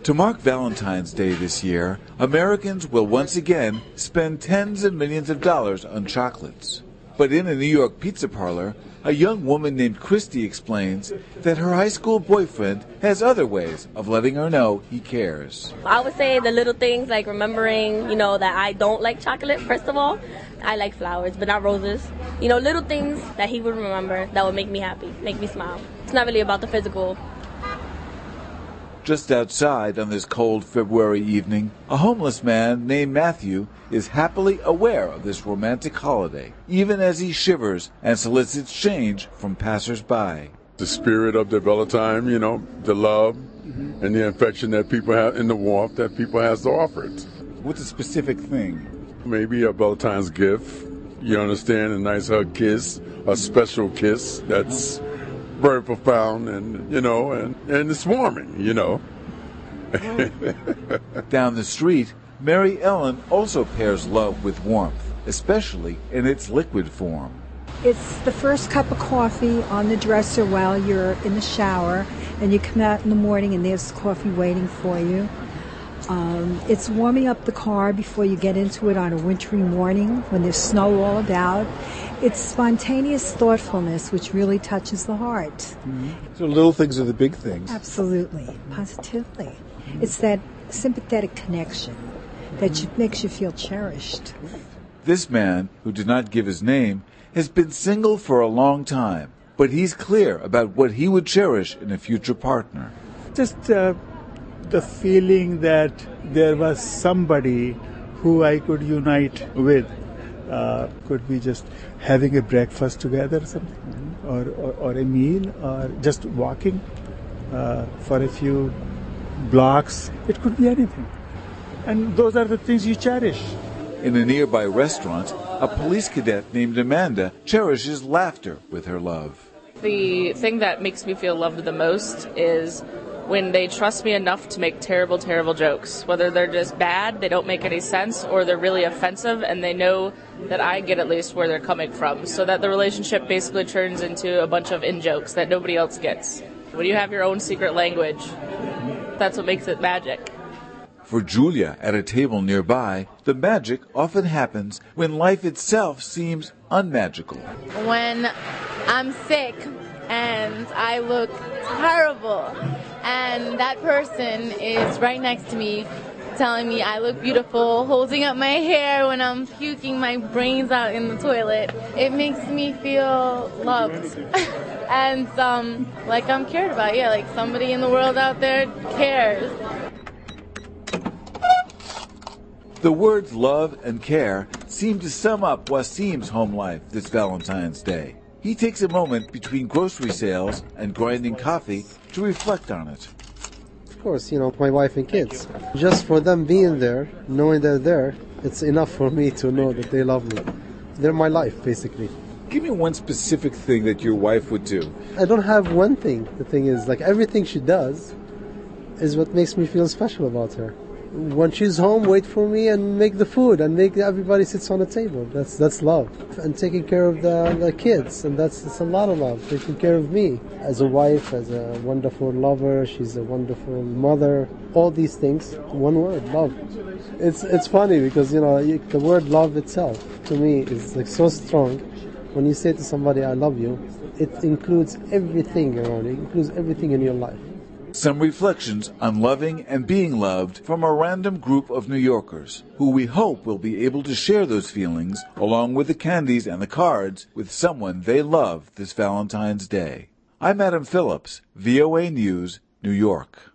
To mark Valentine's Day this year, Americans will once again spend tens of millions of dollars on chocolates. But in a New York pizza parlor, a young woman named Christy explains that her high school boyfriend has other ways of letting her know he cares. I would say the little things like remembering, that I don't like chocolate, first of all. I like flowers, but not roses. Little things that he would remember that would make me happy, make me smile. It's not really about the physical. Just outside on this cold February evening, a homeless man named Matthew is happily aware of this romantic holiday, even as he shivers and solicits change from passers-by. The spirit of the Valentine, the love and the affection that people have and the warmth that people has to offer it. What's a specific thing? Maybe a Valentine's gift, you understand, a nice hug kiss, a special kiss that's very profound and it's warming, Down the street, Mary Ellen also pairs love with warmth, especially in its liquid form. It's the first cup of coffee on the dresser while you're in the shower, and you come out in the morning and there's coffee waiting for you. It's warming up the car before you get into it on a wintry morning when there's snow all about. It's spontaneous thoughtfulness which really touches the heart. Mm-hmm. So little things are the big things. Absolutely, positively. It's that sympathetic connection that makes you feel cherished. This man, who did not give his name, has been single for a long time, but he's clear about what he would cherish in a future partner. Just the feeling that there was somebody who I could unite with. Could be just having a breakfast together or something, or a meal, or just walking for a few blocks. It could be anything. And those are the things you cherish. In a nearby restaurant, a police cadet named Amanda cherishes laughter with her love. The thing that makes me feel loved the most is when they trust me enough to make terrible, terrible jokes. Whether they're just bad, they don't make any sense, or they're really offensive, and they know that I get at least where they're coming from, so that the relationship basically turns into a bunch of in-jokes that nobody else gets. When you have your own secret language, that's what makes it magic. For Julia, at a table nearby, the magic often happens when life itself seems unmagical. When I'm sick and I look terrible, and that person is right next to me telling me I look beautiful, holding up my hair when I'm puking my brains out in the toilet, it makes me feel loved. And like I'm cared about, like somebody in the world out there cares. The words love and care seem to sum up Wasim's home life this Valentine's Day. He takes a moment between grocery sales and grinding coffee to reflect on it. Of course, my wife and kids. Just for them being there, knowing they're there, it's enough for me to know that they love me. They're my life, basically. Give me one specific thing that your wife would do. I don't have one thing. The thing is, everything she does is what makes me feel special about her. When she's home, wait for me and make the food and make everybody sits on the table. That's love. And taking care of the kids, and that's a lot of love. Taking care of me as a wife, as a wonderful lover. She's a wonderful mother. All these things, one word, love. It's funny because the word love itself to me is so strong. When you say to somebody I love you, it includes everything around you. It includes everything in your life. Some reflections on loving and being loved from a random group of New Yorkers who we hope will be able to share those feelings along with the candies and the cards with someone they love this Valentine's Day. I'm Adam Phillips, VOA News, New York.